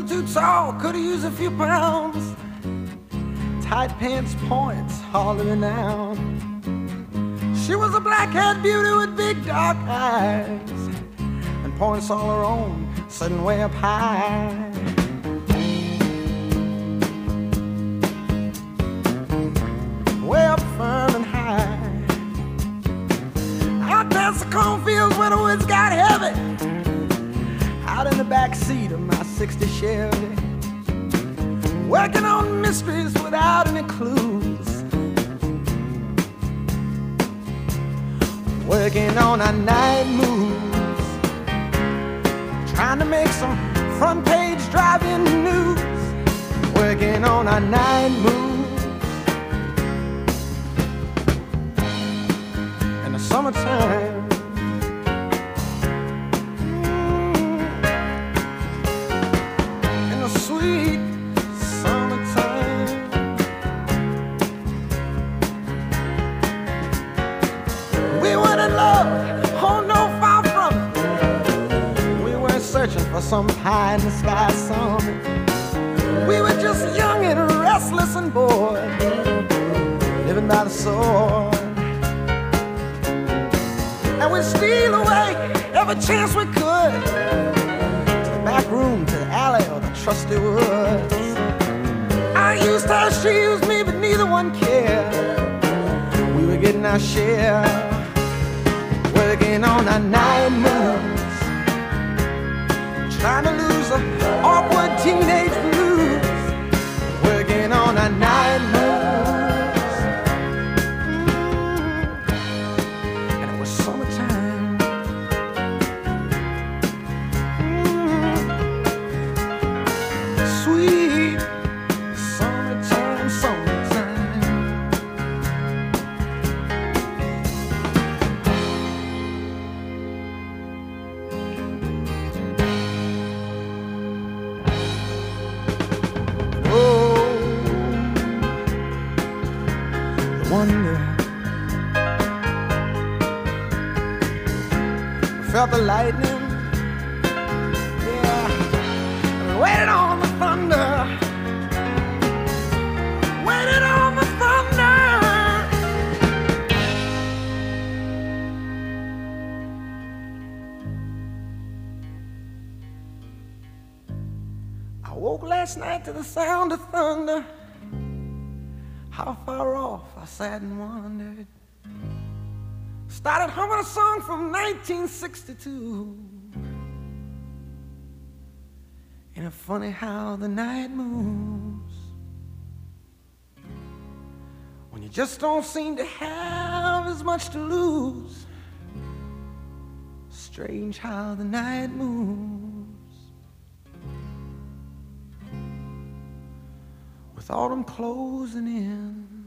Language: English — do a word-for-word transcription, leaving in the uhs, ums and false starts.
little too tall, could've used a few pounds. Tight pants points, hardly renowned. She was a black-haired beauty with big dark eyes, and points all her own, sitting way up high. Way up firm and high. Out past the cornfields where the woods got heavy, out in the back seat of my sixty Chevy, working on mysteries without any clues, working on our night moves, trying to make some front page driving news, working on our night moves. In the summertime, in the sweet summertime, we weren't in love, oh no, far from it. We weren't searching for some pie in the sky summit. We were just young and restless and bored, living by the sword. And we'd steal away every chance we could, to the back room, to the alley, or the trusty woods. I used her, she used me, but neither one cared. We were getting our share, working on our night moves, trying to lose the awkward teenage blues, working on our night moves. And it was summertime. Sweet summertime, summertime. Oh, the wonder. We felt the lightning, yeah, and we waited on the thunder, waited on the thunder. I woke last night to the sound of thunder. How far off, I sat and wondered. Started humming a song from nineteen sixty-two. Ain't it funny how the night moves, when you just don't seem to have as much to lose. Strange how the night moves, with autumn closing in.